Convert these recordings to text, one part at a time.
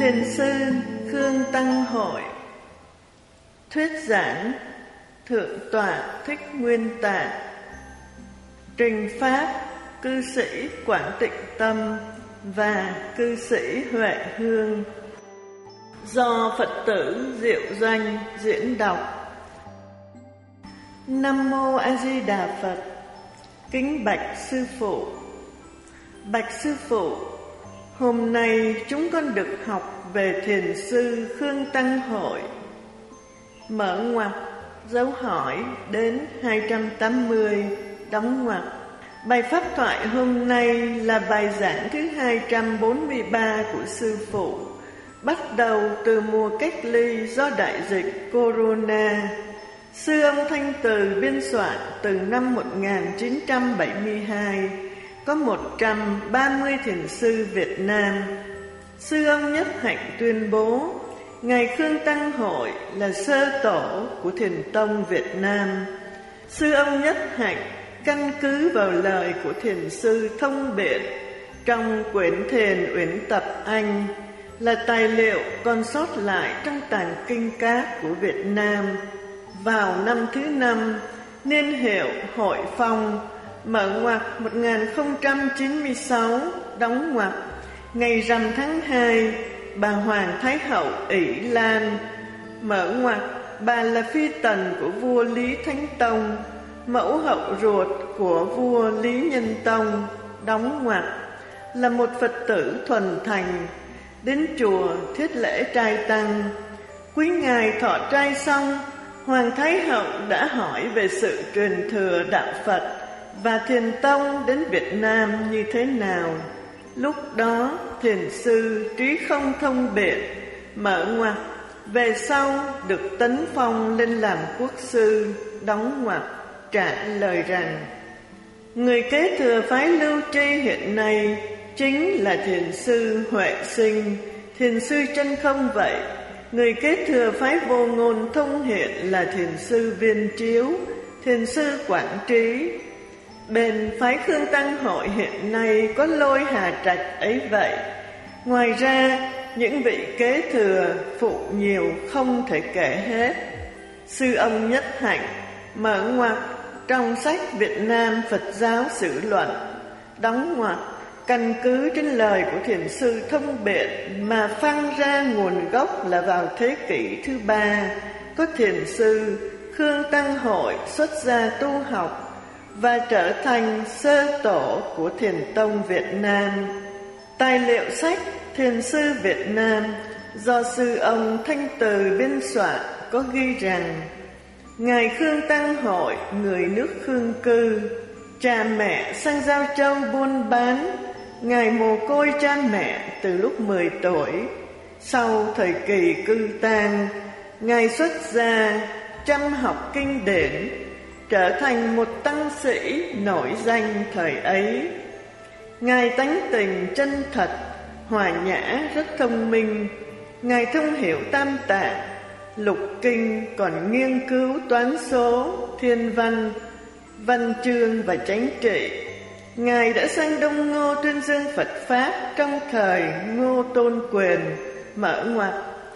Thiền sư Khương Tăng Hội. Thuyết giảng Thượng tọa Thích Nguyên Tạng. Trình pháp cư sĩ Quảng Tịnh Tâm và cư sĩ Huệ Hương. Do Phật tử Diệu Doanh diễn đọc. Nam mô A Di Đà Phật. Kính bạch sư phụ. Bạch sư phụ, hôm nay chúng con được học về thiền sư Khương Tăng Hội. Mở ngoặc, dấu hỏi đến 280, đóng ngoặc. Bài pháp thoại hôm nay là bài giảng thứ 243 của sư phụ, bắt đầu từ mùa cách ly do đại dịch Corona. Sư ông Thanh Từ biên soạn từ năm 1972, có 130 thiền sư Việt Nam. Sư ông Nhất Hạnh tuyên bố, Ngài Khương Tăng Hội là sơ tổ của Thiền tông Việt Nam. Sư ông Nhất Hạnh căn cứ vào lời của thiền sư Thông Biện trong quyển Thiền Uyển Tập Anh, là tài liệu còn sót lại trong tàng kinh cát của Việt Nam. Vào năm thứ 5, niên hiệu Hội Phong, mở ngoặc 1096, đóng ngoặc, ngày rằm tháng 2, bà Hoàng Thái Hậu Ỷ Lan, mở ngoặc, bà là phi tần của vua Lý Thánh Tông, mẫu hậu ruột của vua Lý Nhân Tông, đóng ngoặc, là một Phật tử thuần thành, đến chùa thiết lễ trai tăng. Quý ngài thọ trai xong, Hoàng Thái Hậu đã hỏi về sự truyền thừa đạo Phật và Thiền tông đến Việt Nam như thế nào. Lúc đó thiền sư Trí Không Thông Biện, mở ngoặc, về sau được tấn phong lên làm quốc sư, đóng ngoặc, trả lời rằng người kế thừa phái Lưu Tri hiện nay chính là thiền sư Huệ Sinh, thiền sư Chân Không vậy. Người kế thừa phái Vô Ngôn Thông hiện là thiền sư Viên Chiếu, thiền sư Quảng Trí. Bên phái Khương Tăng Hội hiện nay có Lôi Hà Trạch ấy vậy. Ngoài ra, những vị kế thừa phụ nhiều không thể kể hết. Sư ông Nhất Hạnh, mở ngoặc, trong sách Việt Nam Phật giáo Sử Luận, đóng ngoặc, căn cứ trên lời của thiền sư Thông Biện mà phăng ra nguồn gốc là vào thế kỷ thứ 3, có thiền sư Khương Tăng Hội xuất gia tu học và trở thành sơ tổ của Thiền tông Việt Nam. Tài liệu sách Thiền sư Việt Nam do sư ông Thanh Từ biên soạn có ghi rằng Ngài Khương Tăng Hội, người nước Khương cư, cha mẹ sang Giao Châu buôn bán. Ngài mồ côi cha mẹ từ lúc 10 tuổi. Sau thời kỳ cư tang, Ngài xuất gia chăm học kinh điển, trở thành một tăng sĩ nổi danh thời ấy. Ngài tánh tình chân thật, hòa nhã, rất thông minh. Ngài thông hiểu tam tạng, lục kinh, còn nghiên cứu toán số, thiên văn, văn chương và chánh trị. Ngài đã sang Đông Ngô tuyên dương Phật Pháp trong thời Ngô Tôn Quyền, mở ngoặc,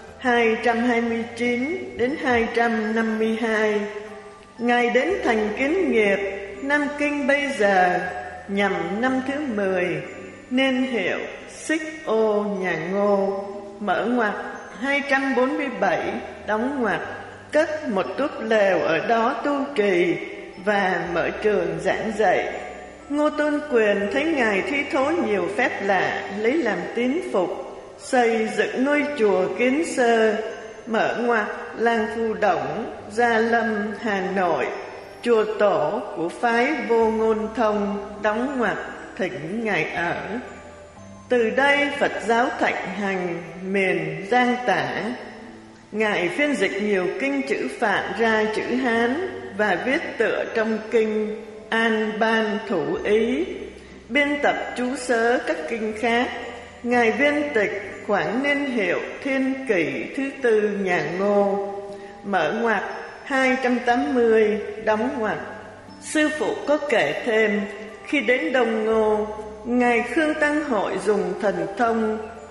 229 đến 252. Ngài đến thành Kiến Nghiệp, Nam Kinh bây giờ, nhằm năm thứ 10, niên hiệu Xích Ô Nhà Ngô, mở ngoặc, 247, đóng ngoặc, cất một túp lều ở đó tu trì và mở trường giảng dạy. Ngô Tôn Quyền thấy Ngài thi thố nhiều phép lạ, lấy làm tín phục, xây dựng ngôi chùa Kiến Sơ, mở ngoặc, làng Phù Đổng, Gia Lâm, Hà Nội, chùa tổ của phái Vô Ngôn Thông, đóng ngoặc, thỉnh Ngài ở. Từ đây Phật giáo thịnh hành miền Giang Tả. Ngài phiên dịch nhiều kinh chữ Phạn ra chữ Hán và viết tựa trong kinh An Ban Thủ Ý, biên tập chú sớ các kinh khác. Ngài viên tịch khoảng niên hiệu Thiên Kỷ thứ 4 nhà Ngô, mở ngoặc, 280, đóng ngoặc. Sư phụ có kể thêm, khi đến Đông Ngô, Ngài Khương Tăng Hội dùng thần thông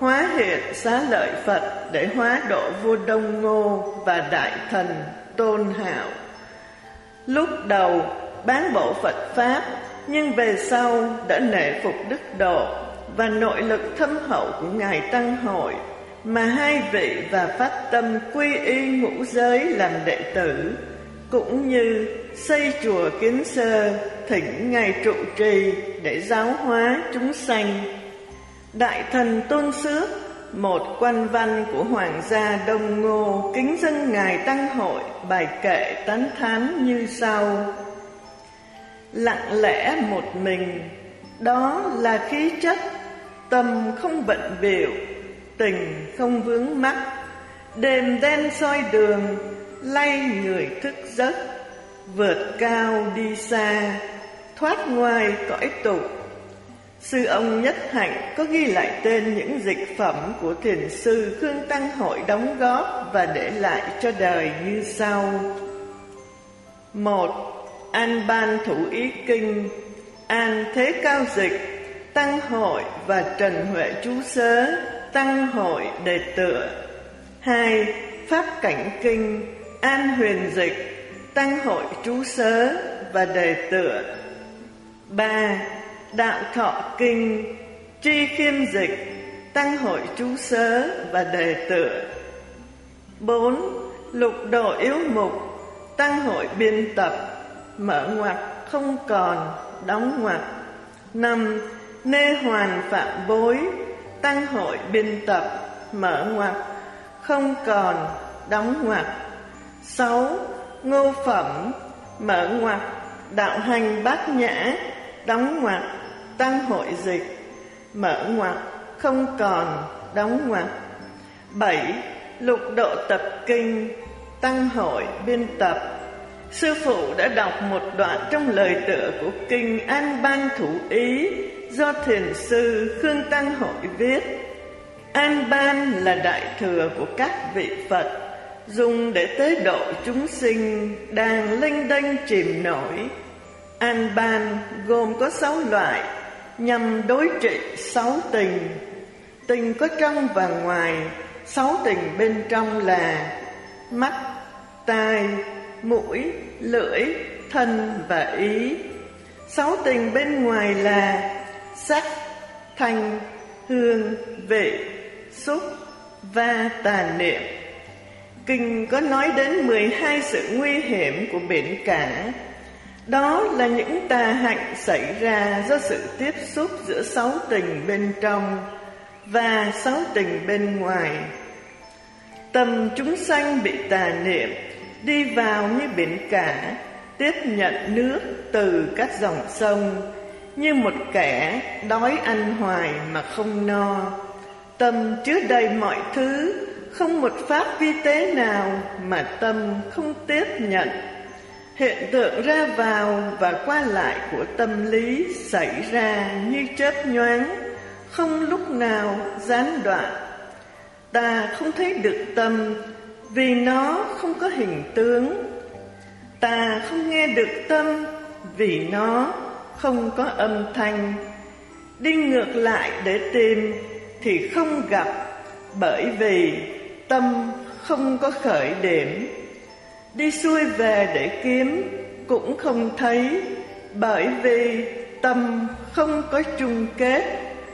hóa hiện xá lợi Phật để hóa độ vua Đông Ngô và đại thần Tôn Hạo. Lúc đầu bán bộ Phật Pháp, nhưng về sau đã nể phục đức độ và nội lực thâm hậu của Ngài Tăng Hội, mà hai vị và phát tâm quy y ngũ giới làm đệ tử, cũng như xây chùa Kiến Sơ, thỉnh Ngài trụ trì để giáo hóa chúng sanh. Đại thần Tôn Xước, một quan văn của hoàng gia Đông Ngô, kính dâng Ngài Tăng Hội bài kệ tán thán như sau: lặng lẽ một mình, đó là khí chất, tâm không bận bịu, tình không vướng mắc, đêm đen soi đường, lay người thức giấc, vượt cao đi xa, thoát ngoài cõi tục. Sư ông Nhất Hạnh có ghi lại tên những dịch phẩm của thiền sư Khương Tăng Hội đóng góp và để lại cho đời như sau: 1. An Ban Thủ Ý Kinh, An Thế Cao Dịch, Tăng Hội và Trần Huệ Chú Sớ, Tăng Hội đề tựa. 2. Pháp Cảnh Kinh, An Huyền Dịch, Tăng Hội Chú Sớ và đề tựa. 3. Đạo Thọ Kinh, Tri Khiêm Dịch, Tăng Hội Chú Sớ và đề tựa. 4. Lục Độ Yếu Mục, Tăng Hội biên tập, mở ngoặc không còn, đóng ngoặc. 5. Nê Hoàn Phạm Bối, Tăng Hội biên tập, mở ngoặc không còn, đóng ngoặc. 6. Ngô Phẩm, mở ngoặc, Đạo Hành Bát Nhã, đóng ngoặc, Tăng Hội dịch, mở ngoặc không còn, đóng ngoặc. 7. Lục Độ Tập Kinh, Tăng Hội biên tập. Sư phụ đã đọc một đoạn trong lời tựa của kinh An Ban Thủ Ý do thiền sư Khương Tăng Hội viết. An Ban là đại thừa của các vị Phật, dùng để tế độ chúng sinh đang lênh đênh chìm nổi. An Ban gồm có 6 loại, nhằm đối trị 6 tình. Tình có trong và ngoài. 6 tình bên trong là mắt, tai, mũi, lưỡi, thân và ý. 6 tình bên ngoài là sắc, thanh, hương, vị, xúc và tà niệm. Kinh có nói đến 12 sự nguy hiểm của biển cả. Đó là những tà hạnh xảy ra do sự tiếp xúc giữa 6 tình bên trong và 6 tình bên ngoài. Tâm chúng sanh bị tà niệm đi vào như biển cả, tiếp nhận nước từ các dòng sông, như một kẻ đói ăn hoài mà không no. Tâm chứa đầy mọi thứ, không một pháp vi tế nào mà tâm không tiếp nhận. Hiện tượng ra vào và qua lại của tâm lý xảy ra như chớp nhoáng, không lúc nào gián đoạn. Ta không thấy được tâm vì nó không có hình tướng. Ta không nghe được tâm vì nó không có âm thanh. Đi ngược lại để tìm thì không gặp, bởi vì tâm không có khởi điểm. Đi xuôi về để kiếm cũng không thấy, bởi vì tâm không có chung kết.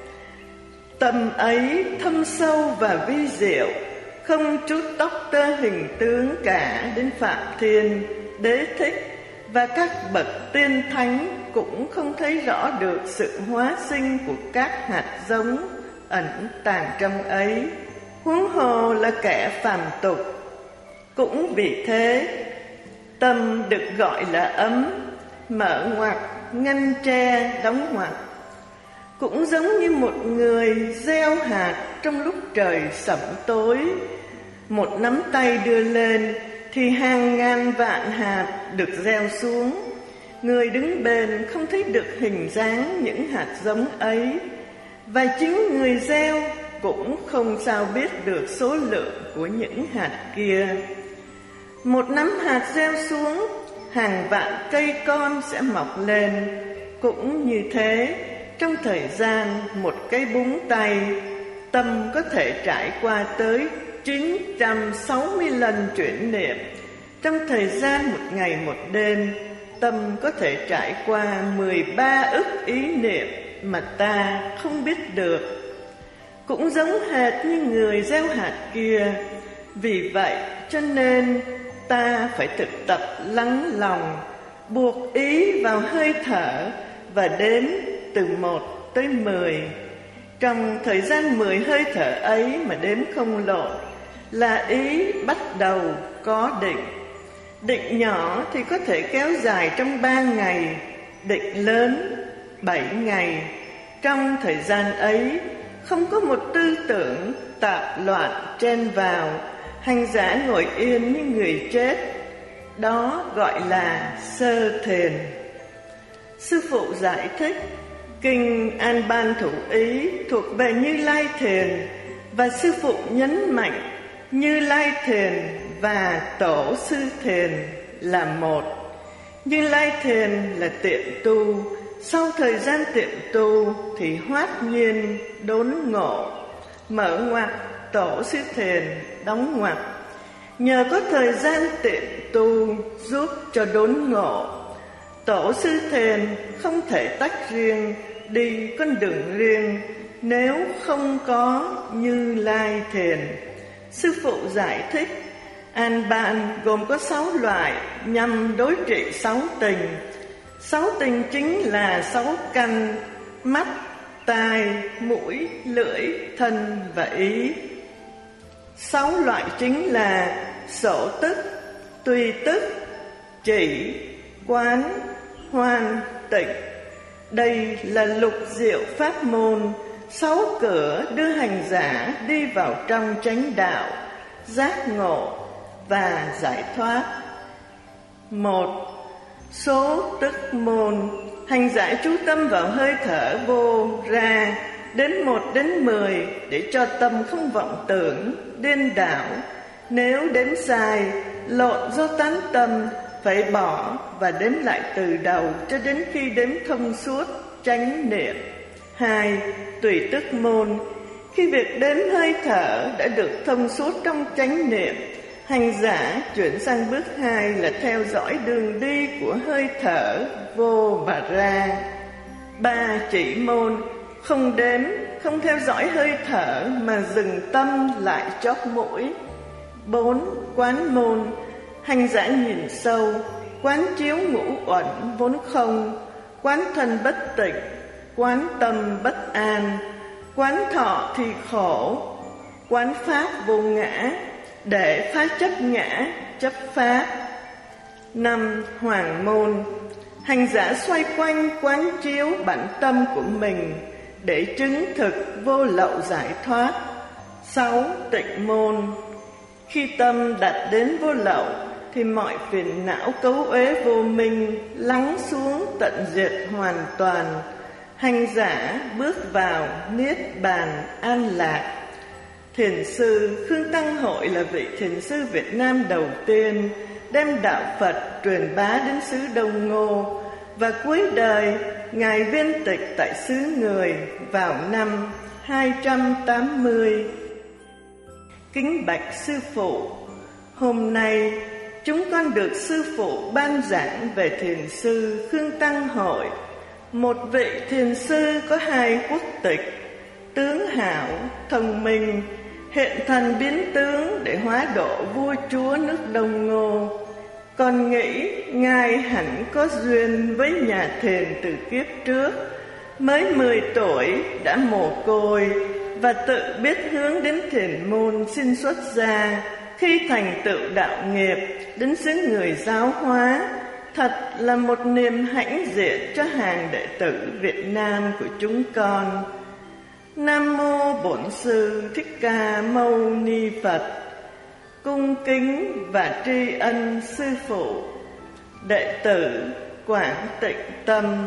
Tâm ấy thâm sâu và vi diệu, không chút tóc tơ hình tướng cả đến Phạm Thiên, Đế Thích và các bậc tiên thánh cũng không thấy rõ được sự hóa sinh của các hạt giống ẩn tàng trong ấy, huống hồ là kẻ phàm tục. Cũng vì thế, tâm được gọi là ấm, mở ngoặc, ngăn tre, đóng ngoặc. Cũng giống như một người gieo hạt trong lúc trời sẩm tối, một nắm tay đưa lên thì hàng ngàn vạn hạt được gieo xuống. Người đứng bên không thấy được hình dáng những hạt giống ấy, và chính người gieo cũng không sao biết được số lượng của những hạt kia. Một nắm hạt gieo xuống, hàng vạn cây con sẽ mọc lên. Cũng như thế, trong thời gian một cái búng tay, tâm có thể trải qua tới 960 lần chuyển niệm. Trong thời gian một ngày một đêm, tâm có thể trải qua 13 ức ý niệm mà ta không biết được. Cũng giống hệt như người gieo hạt kia. Vì vậy cho nên ta phải thực tập lắng lòng, buộc ý vào hơi thở và đếm từ 1 tới 10. Trong thời gian 10 hơi thở ấy mà đếm không lộn là ý bắt đầu có định. Định nhỏ thì có thể kéo dài trong 3 ngày, định lớn 7 ngày. Trong thời gian ấy không có một tư tưởng tạp loạn chen vào, hành giả ngồi yên như người chết. Đó gọi là sơ thiền. Sư phụ giải thích, Kinh An Ban Thủ Ý thuộc về Như Lai Thiền, và sư phụ nhấn mạnh Như Lai Thiền và Tổ Sư Thiền là một. Như Lai Thiền là tiệm tu, sau thời gian tiệm tu thì hoát nhiên đốn ngộ, mở ngoặc. Tổ Sư Thiền đóng ngoặc. Nhờ có thời gian tiệm tu giúp cho đốn ngộ, Tổ Sư Thiền không thể tách riêng, đi con đường riêng nếu không có Như Lai Thiền. Sư phụ giải thích, An Ban gồm có 6 loại nhằm đối trị 6 tình. 6 tình chính là 6 căn: mắt, tai, mũi, lưỡi, thân và ý. 6 loại chính là sổ tức, tùy tức, chỉ, quán, hoan, tịnh. Đây là lục diệu pháp môn, 6 cửa đưa hành giả đi vào trong chánh đạo, giác ngộ và giải thoát. 1. Số tức môn. Hành giả chú tâm vào hơi thở vô ra, đếm 1 đến 10 để cho tâm không vọng tưởng, điên đảo. Nếu đếm sai, lộn do tán tâm, phải bỏ và đếm lại từ đầu cho đến khi đếm thông suốt, chánh niệm. 2. Tùy tức môn. Khi việc đếm hơi thở đã được thông suốt trong chánh niệm, hành giả chuyển sang bước 2 là theo dõi đường đi của hơi thở vô và ra. 3. Chỉ môn. Không đếm, không theo dõi hơi thở mà dừng tâm lại chóp mũi. 4. Quán môn. Hành giả nhìn sâu, quán chiếu ngũ uẩn vốn không, quán thân bất tịnh, quán tâm bất an, quán thọ thì khổ, quán pháp vô ngã, để phá chấp ngã, chấp pháp. 5. Hoàng môn. Hành giả xoay quanh quán chiếu bản tâm của mình để chứng thực vô lậu giải thoát. 6. Tịnh môn. Khi tâm đạt đến vô lậu thì mọi phiền não cấu uế vô minh lắng xuống tận diệt hoàn toàn. Hành giả bước vào niết bàn an lạc. Thiền sư Khương Tăng Hội là vị thiền sư Việt Nam đầu tiên đem đạo Phật truyền bá đến xứ Đông Ngô, và cuối đời Ngài viên tịch tại xứ Người vào năm 280. Kính bạch sư phụ, hôm nay chúng con được sư phụ ban giảng về thiền sư Khương Tăng Hội, một vị thiền sư có 2 quốc tịch, tướng hảo, thông minh, hiện thần biến tướng để hóa độ vua chúa nước Đông Ngô. Con nghĩ Ngài hẳn có duyên với nhà thiền từ kiếp trước, mới 10 tuổi đã mồ côi và tự biết hướng đến thiền môn xin xuất gia. Khi thành tựu đạo nghiệp đến xứ Người giáo hóa, thật là một niềm hãnh diện cho hàng đệ tử Việt Nam của chúng con. Nam mô Bổn Sư Thích Ca Mâu Ni Phật. Cung kính và tri ân sư phụ. Đệ tử Quảng Tịnh Tâm,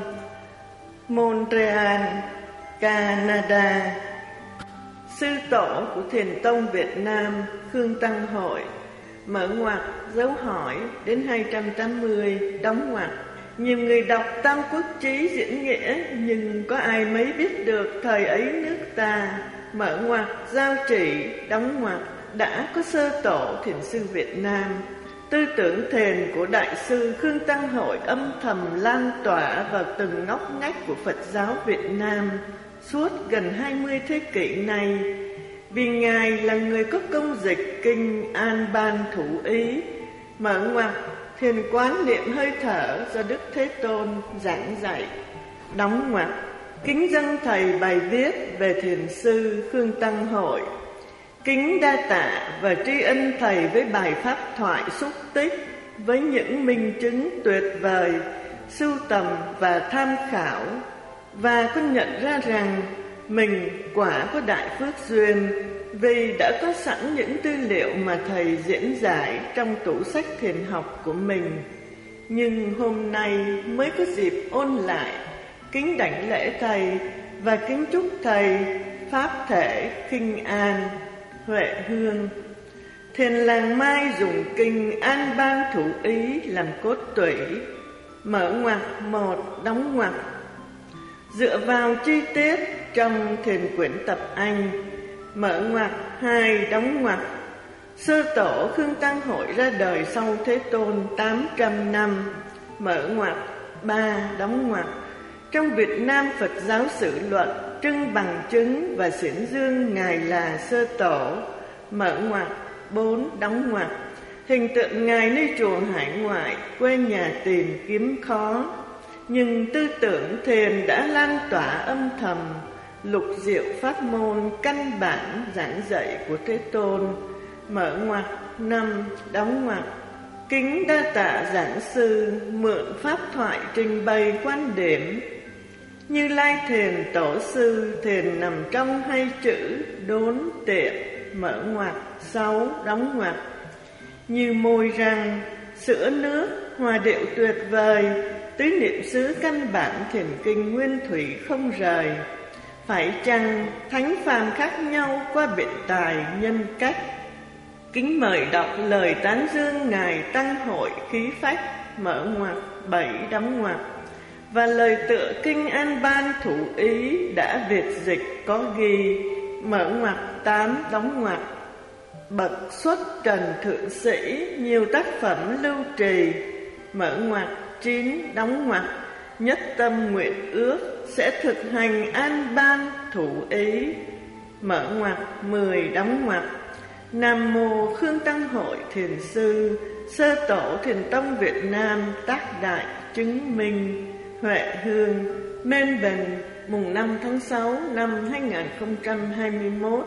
Montreal, Canada. Sư tổ của Thiền tông Việt Nam Khương Tăng Hội. Mở ngoặc, dấu hỏi đến 280, đóng ngoặc. Nhiều người đọc Tam Quốc Chí diễn nghĩa, nhưng có ai mấy biết được thời ấy nước ta mở ngoặc giao chỉ, đóng ngoặc, đã có sơ tổ thiền sư Việt Nam. Tư tưởng thiền của Đại sư Khương Tăng Hội âm thầm lan tỏa vào từng ngóc ngách của Phật giáo Việt Nam suốt gần 20 thế kỷ nay. Vì Ngài là người có công dịch kinh An Ban Thủ Ý, mở ngoặc thiền quán niệm hơi thở do Đức Thế Tôn giảng dạy, đóng ngoặc kính dâng Thầy bài viết về thiền sư Khương Tăng Hội, kính đa tạ và tri ân Thầy với bài pháp thoại xúc tích với những minh chứng tuyệt vời, sưu tầm và tham khảo. Và con nhận ra rằng mình quả có đại phước duyên, vì đã có sẵn những tư liệu mà Thầy diễn giải trong tủ sách thiền học của mình. Nhưng hôm nay mới có dịp ôn lại, kính đảnh lễ Thầy và kính chúc Thầy pháp thể khinh an, huệ hương. Thiền làng Mai dùng kinh An Ban Thủ Ý làm cốt tủy, mở ngoặc 1, đóng ngoặc. Dựa vào chi tiết trong thiền quyển tập Anh, mở ngoặc 2, đóng ngoặc. Sơ tổ Khương Tăng Hội ra đời sau Thế Tôn 800 năm, mở ngoặc 3, đóng ngoặc. Trong Việt Nam Phật giáo sử luận trưng bằng chứng và xiển dương Ngài là sơ tổ, mở ngoặc 4, đóng ngoặc. Hình tượng Ngài nơi chùa hải ngoại, quê nhà tìm kiếm khó, nhưng tư tưởng thiền đã lan tỏa âm thầm, lục diệu pháp môn căn bản giảng dạy của Thế Tôn, mở ngoặc 5, đóng ngoặc. Kính đa tạ giảng sư mượn pháp thoại trình bày quan điểm. Như Lai Thiền Tổ sư thiền nằm trong 2 chữ đốn tiện, mở ngoặc 6, đóng ngoặc. Như môi răng, sữa nước, hòa điệu tuyệt vời, tứ niệm xứ căn bản thiền kinh nguyên thủy không rời. Phải chăng thánh phàm khác nhau qua biện tài nhân cách? Kính mời đọc lời tán dương Ngài Tăng Hội khí phách, mở ngoặc 7, đóng ngoặc. Và lời tựa kinh An Ban Thủ Ý đã Việt dịch có ghi, mở ngoặc 8, đóng ngoặc. Bậc xuất trần thượng sĩ nhiều tác phẩm lưu trì, mở ngoặc 9, đóng ngoặc. Nhất tâm nguyện ước sẽ thực hành An Ban Thủ Ý, mở ngoặc 10, đóng ngoặc. Nam mô Khương Tăng Hội Thiền sư, sơ tổ Thiền tông Việt Nam, tác đại chứng minh, huệ hương, Nên Bình, mùng 5 tháng 6 năm 2021.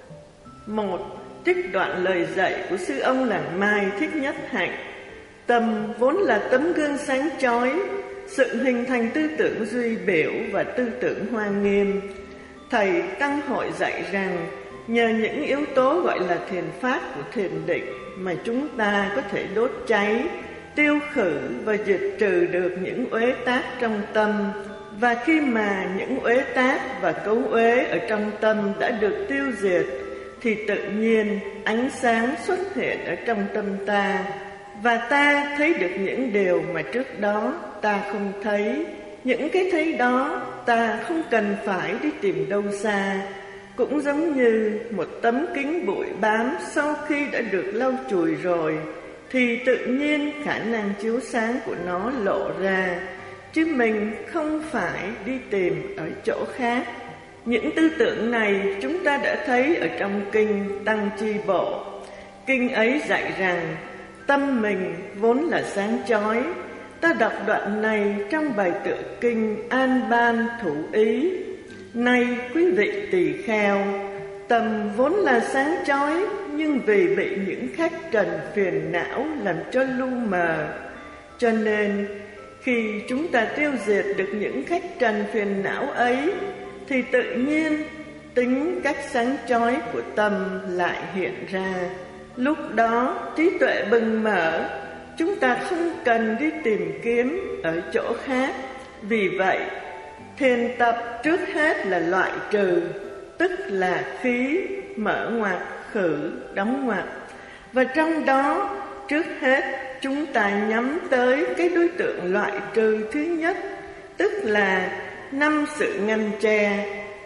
1. Trích đoạn lời dạy của sư ông làng Mai Thích Nhất Hạnh. Tâm vốn là tấm gương sáng chói, sự hình thành tư tưởng duy biểu và tư tưởng hoa nghiêm. Thầy Tăng Hội dạy rằng nhờ những yếu tố gọi là thiền pháp của thiền định mà chúng ta có thể đốt cháy, tiêu khử và diệt trừ được những uế tác trong tâm. Và khi mà những uế tác và cấu uế ở trong tâm đã được tiêu diệt, thì tự nhiên ánh sáng xuất hiện ở trong tâm ta, và ta thấy được những điều mà trước đó ta không thấy. Những cái thấy đó ta không cần phải đi tìm đâu xa. Cũng giống như một tấm kính bụi bám sau khi đã được lau chùi rồi, thì tự nhiên khả năng chiếu sáng của nó lộ ra, chứ mình không phải đi tìm ở chỗ khác. Những tư tưởng này chúng ta đã thấy ở trong kinh Tăng Chi Bộ. Kinh ấy dạy rằng tâm mình vốn là sáng chói. Ta đọc đoạn này trong bài tựa kinh An Ban Thủ Ý. Này quý vị tỳ kheo, tâm vốn là sáng chói, nhưng vì bị những khách trần phiền não làm cho lu mờ, cho nên khi chúng ta tiêu diệt được những khách trần phiền não ấy, thì tự nhiên tính cách sáng chói của tâm lại hiện ra. Lúc đó trí tuệ bừng mở, chúng ta không cần đi tìm kiếm ở chỗ khác. Vì vậy thiền tập trước hết là loại trừ, tức là khí, mở ngoặc, khử, đóng ngoặc. Và trong đó trước hết chúng ta nhắm tới cái đối tượng loại trừ thứ nhất, tức là 5 sự ngăn che,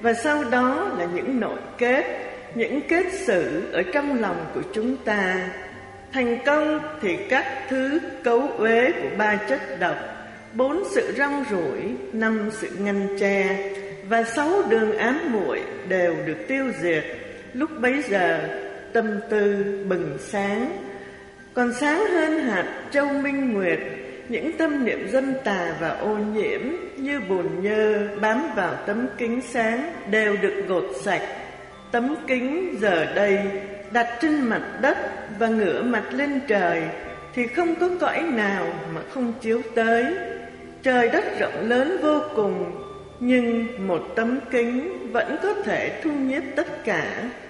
và sau đó là những nội kết, những kết xử ở trong lòng của chúng ta. Thành công thì các thứ cấu uế của 3 chất độc, 4 sự rong ruổi, 5 sự ngăn tre và 6 đường ám muội đều được tiêu diệt. Lúc bấy giờ tâm tư bừng sáng. Còn sáng hơn hạt châu minh nguyệt, những tâm niệm dâm tà và ô nhiễm như bùn nhơ bám vào tấm kính sáng đều được gột sạch. Tấm kính giờ đây đặt trên mặt đất và ngửa mặt lên trời thì không có cõi nào mà không chiếu tới. Trời đất rộng lớn vô cùng, nhưng một tấm kính vẫn có thể thu nhiếp tất cả.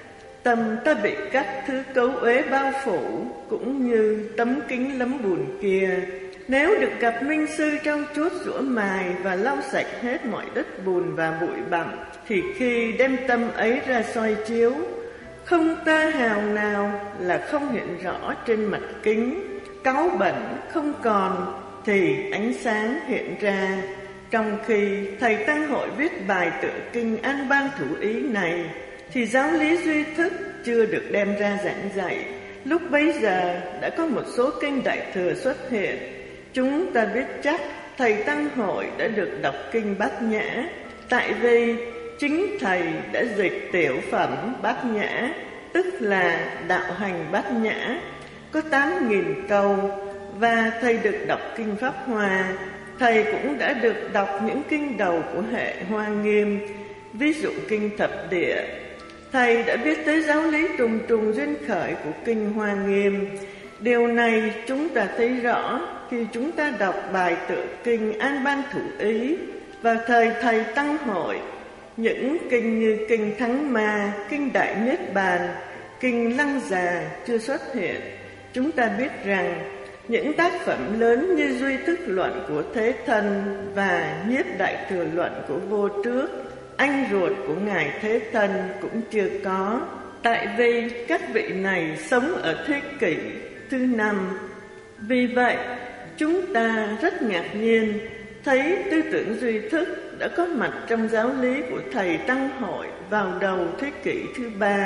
Tâm ta bị các thứ cấu uế bao phủ, cũng như tấm kính lấm bùn kia. Nếu được gặp minh sư trau chuốt rửa mài và lau sạch hết mọi đất bùn và bụi bặm, thì khi đem tâm ấy ra soi chiếu, không tơ hào nào là không hiện rõ trên mặt kính. Cáu bẩn không còn thì ánh sáng hiện ra. Trong khi thầy Tăng Hội viết bài tựa kinh An Bang Thủ Ý này, thì giáo lý duy thức chưa được đem ra giảng dạy. Lúc bấy giờ đã có một số kinh Đại Thừa xuất hiện. Chúng ta biết chắc thầy Tăng Hội đã được đọc kinh Bát Nhã, tại vì chính thầy đã dịch tiểu phẩm Bát Nhã, tức là đạo hành Bát Nhã, có 8.000 câu, và thầy được đọc kinh Pháp Hoa. Thầy cũng đã được đọc những kinh đầu của hệ Hoa Nghiêm, ví dụ kinh Thập Địa. Thầy đã biết tới giáo lý trùng trùng duyên khởi của kinh Hoa Nghiêm. Điều này chúng ta thấy rõ khi chúng ta đọc bài tựa kinh An Ban Thủ Ý vào thời thầy Tăng Hội. Những kinh như kinh Thắng Ma, kinh Đại Niết Bàn, kinh Lăng Già chưa xuất hiện. Chúng ta biết rằng những tác phẩm lớn như Duy Thức Luận của Thế Thân và Nhiếp Đại Thừa Luận của Vô Trước, anh ruột của Ngài Thế Thân, cũng chưa có. Tại vì các vị này sống ở thế kỷ thứ 5. Vì vậy, chúng ta rất ngạc nhiên thấy tư tưởng duy thức đã có mặt trong giáo lý của thầy Tăng Hội vào đầu thế kỷ thứ 3.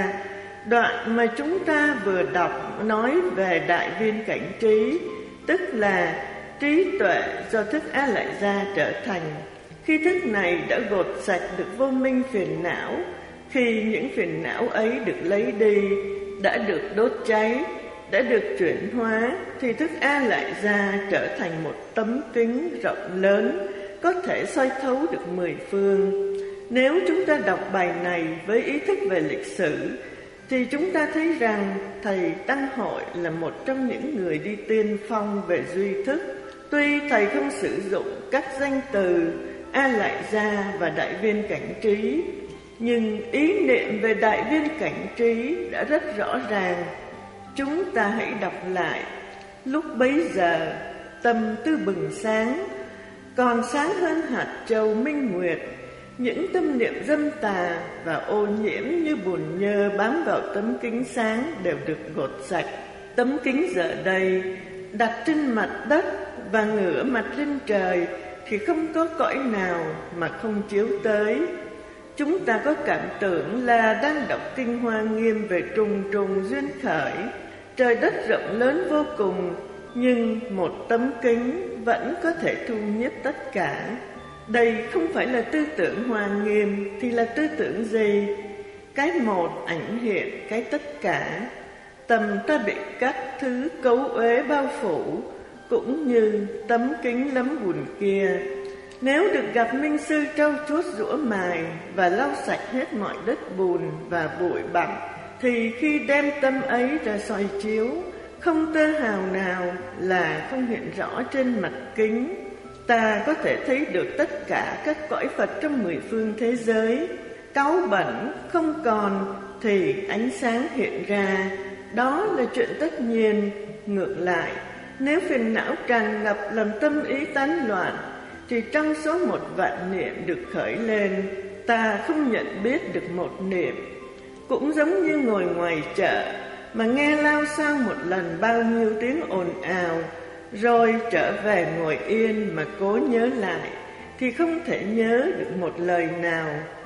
Đoạn mà chúng ta vừa đọc nói về đại viên cảnh trí, tức là trí tuệ do thức A Lại Gia trở thành. Khi thức này đã gột sạch được vô minh phiền não, khi những phiền não ấy được lấy đi, đã được đốt cháy, đã được chuyển hóa, thì thức A Lại Gia trở thành một tấm kính rộng lớn, có thể soi thấu được 10 phương. Nếu chúng ta đọc bài này với ý thức về lịch sử, thì chúng ta thấy rằng thầy Tăng Hội là một trong những người đi tiên phong về duy thức. Tuy thầy không sử dụng các danh từ A Lại Gia và đại viên cảnh trí, nhưng ý niệm về đại viên cảnh trí đã rất rõ ràng. Chúng ta hãy đọc lại. Lúc bấy giờ tâm tư bừng sáng, còn sáng hơn hạt châu minh nguyệt. Những tâm niệm dâm tà và ô nhiễm như bùn nhơ bám vào tấm kính sáng đều được gột sạch. Tấm kính giờ đây đặt trên mặt đất và ngửa mặt lên trời thì không có cõi nào mà không chiếu tới. Chúng ta có cảm tưởng là đang đọc kinh Hoa Nghiêm về trùng trùng duyên khởi. Trời đất rộng lớn vô cùng, nhưng một tấm kính vẫn có thể thu nhiếp tất cả. Đây không phải là tư tưởng Hoa Nghiêm thì là tư tưởng gì? Cái một ảnh hiện cái tất cả. Tâm ta bị các thứ cấu uế bao phủ, cũng như tấm kính lấm bùn kia. Nếu được gặp minh sư trau chuốt rửa mài và lau sạch hết mọi đất bùn và bụi bặm, thì khi đem tâm ấy ra soi chiếu, không tơ hào nào là không hiện rõ trên mặt kính. Ta có thể thấy được tất cả các cõi Phật trong 10 phương thế giới. Cáu bẩn không còn thì ánh sáng hiện ra. Đó là chuyện tất nhiên. Ngược lại, nếu phiền não tràn ngập làm tâm ý tán loạn, thì trong số 1 vạn niệm được khởi lên, ta không nhận biết được một niệm. Cũng giống như ngồi ngoài chợ mà nghe lao xao một lần bao nhiêu tiếng ồn ào, rồi trở về ngồi yên mà cố nhớ lại, thì không thể nhớ được một lời nào.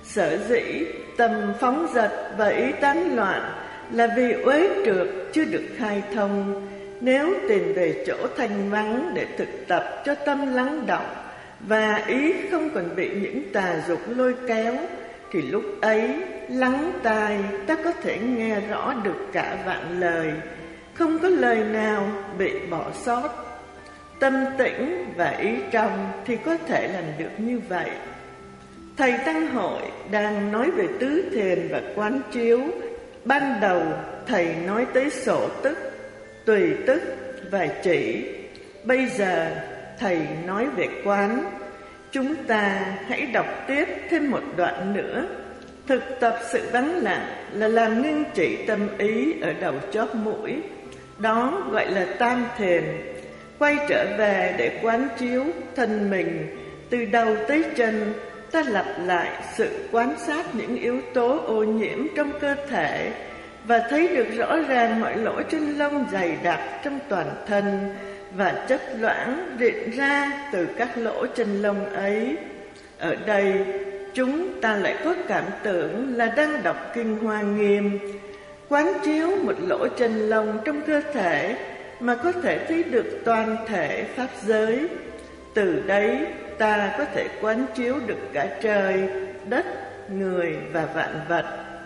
Sở dĩ tâm phóng dật và ý tán loạn là vì uế trượt chưa được khai thông. Nếu tìm về chỗ thanh vắng để thực tập cho tâm lắng động và ý không còn bị những tà dục lôi kéo, thì lúc ấy lắng tai ta có thể nghe rõ được cả vạn lời, không có lời nào bị bỏ sót. Tâm tĩnh và ý trong thì có thể làm được như vậy. Thầy Tăng Hội đang nói về tứ thiền và quán chiếu. Ban đầu thầy nói tới sổ tức, tùy tức và chỉ. Bây giờ thầy nói về quán. Chúng ta hãy đọc tiếp thêm một đoạn nữa. Thực tập sự vắng lặng là làm ngưng chỉ tâm ý ở đầu chóp mũi. Đó gọi là tam thiền. Quay trở về để quán chiếu thân mình từ đầu tới chân. Ta lặp lại sự quan sát những yếu tố ô nhiễm trong cơ thể và thấy được rõ ràng mọi lỗ chân lông dày đặc trong toàn thân và chất loãng rịn ra từ các lỗ chân lông ấy. Ở đây chúng ta lại có cảm tưởng là đang đọc kinh Hoa Nghiêm, quán chiếu một lỗ chân lông trong cơ thể mà có thể thấy được toàn thể pháp giới. Từ đấy ta có thể quán chiếu được cả trời, đất, người và vạn vật,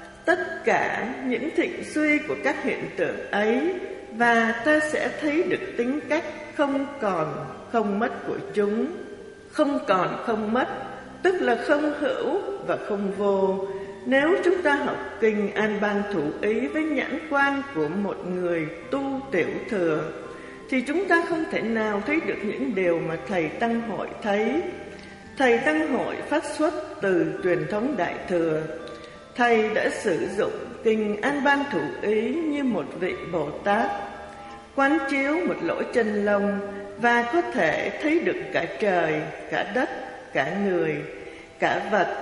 tất cả những thịnh suy của các hiện tượng ấy, và ta sẽ thấy được tính cách không còn, không mất của chúng. Không còn, không mất, tức là không hữu và không vô. Nếu chúng ta học kinh An Ban Thủ Ý với nhãn quan của một người tu tiểu thừa, thì chúng ta không thể nào thấy được những điều mà Thầy Tăng Hội thấy. Thầy Tăng Hội phát xuất từ truyền thống Đại Thừa. Thầy đã sử dụng kinh An Ban Thủ Ý như một vị Bồ Tát, quán chiếu một lỗ chân lông và có thể thấy được cả trời, cả đất, cả người, cả vật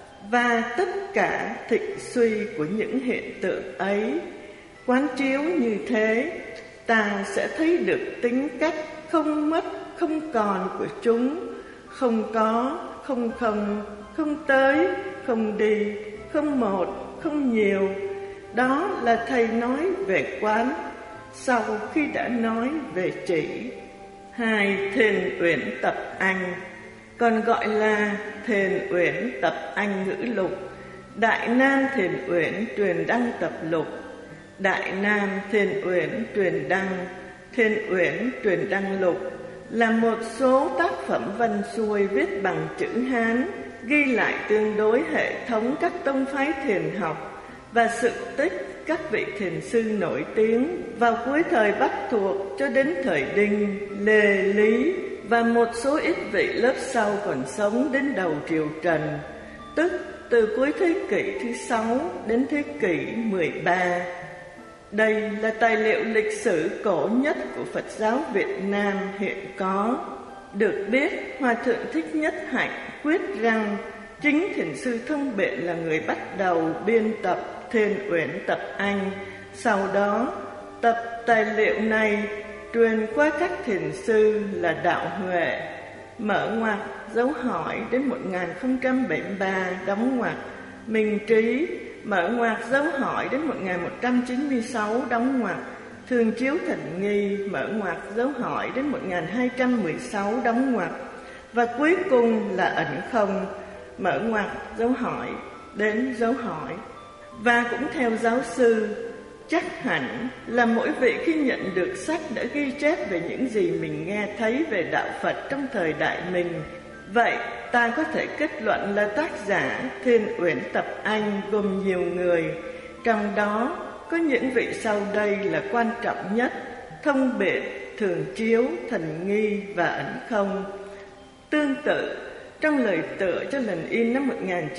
và tất cả thịnh suy của những hiện tượng ấy. Quán chiếu như thế, ta sẽ thấy được tính cách không mất, không còn của chúng, không có, không không, không tới, không đi, không một, không nhiều. Đó là thầy nói về quán sau khi đã nói về chỉ. 2. Thiền uyển tập anh, còn gọi là Thiền uyển tập anh ngữ lục, Đại Nam Thiền uyển truyền đăng tập lục, Đại Nam Thiền uyển truyền đăng, Thiền uyển truyền đăng lục là một số tác phẩm văn xuôi viết bằng chữ Hán, ghi lại tương đối hệ thống các tông phái thiền học và sự tích các vị thiền sư nổi tiếng vào cuối thời Bắc thuộc cho đến thời Đinh, Lê, Lý và một số ít vị lớp sau còn sống đến đầu triều Trần, tức từ cuối thế kỷ thứ 6 đến thế kỷ 13. Đây là tài liệu lịch sử cổ nhất của Phật giáo Việt Nam hiện có. Được biết, Hòa Thượng Thích Nhất Hạnh quyết rằng chính thiền sư Thông Biện là người bắt đầu biên tập Thiền uyển tập anh. Sau đó, tập tài liệu này truyền qua các thiền sư là Đạo Huệ, mở ngoặc dấu hỏi đến 1073, đóng ngoặc, Minh Trí, mở ngoặc dấu hỏi đến 1196, đóng ngoặc, Thường Chiếu Thần Nghi, mở ngoặc dấu hỏi đến 1216, đóng ngoặc, và cuối cùng là Ẩn Không, mở ngoặc dấu hỏi đến dấu hỏi. Và cũng theo giáo sư, chắc hẳn là mỗi vị khi nhận được sách đã ghi chép về những gì mình nghe thấy về đạo Phật trong thời đại mình. Vậy ta có thể kết luận là tác giả Thiền uyển tập anh gồm nhiều người, trong đó có những vị sau đây là quan trọng nhất: Thông Biện, Thường Chiếu, Thần Nghi và Ẩn Không. Tương tự, trong lời tựa cho lần in năm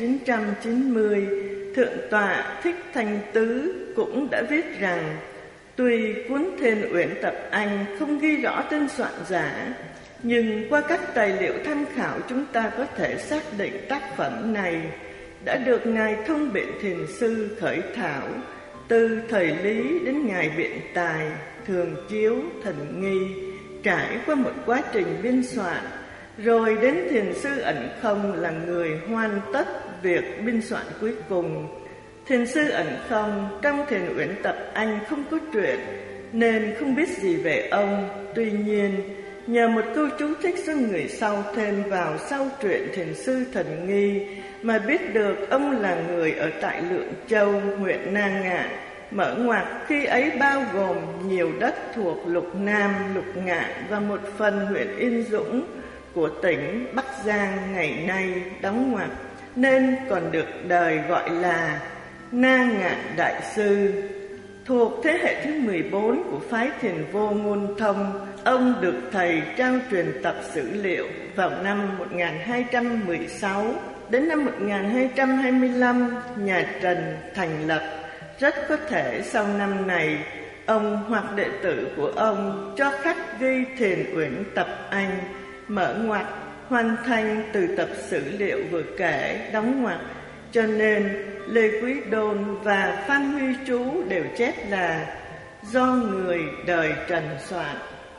1990, Thượng tọa Thích Thanh Tứ cũng đã viết rằng tuy cuốn Thiền uyển tập anh không ghi rõ tên soạn giả, nhưng qua các tài liệu tham khảo chúng ta có thể xác định tác phẩm này đã được Ngài Thông Biện Thiền Sư khởi thảo từ thời Lý đến Ngài Biện Tài, Thường Chiếu, Thần Nghi, trải qua một quá trình biên soạn Rồi đến thiền sư Ẩn Không là người hoàn tất việc biên soạn cuối cùng. Thiền sư Ẩn Không trong Thiền Uyển Tập Anh không có truyện nên không biết gì về ông. Tuy nhiên, nhờ một câu chú thích do người sau thêm vào sau truyện Thiền sư Thần Nghi mà biết được ông là người ở tại Lượng Châu, huyện Na Ngạn. Mở ngoặc khi ấy bao gồm nhiều đất thuộc Lục Nam, Lục Ngạn và một phần huyện Yên Dũng của tỉnh Bắc Giang ngày nay, đóng ngoặc, nên còn được đời gọi là Na Ngạn Đại Sư. Thuộc thế hệ thứ 14 của phái Thiền Vô Ngôn Thông, ông được thầy trao truyền tập sử liệu vào năm 1216. Đến năm 1225, nhà Trần thành lập. Rất có thể sau năm này, ông hoặc đệ tử của ông cho khắc ghi Thiền Uyển Tập Anh, mở ngoặc, hoàn thành từ tập sử liệu vừa kể, đóng ngoặc. Cho nên Lê Quý Đôn và Phan Huy Chú đều chép là do người đời Trần soạn.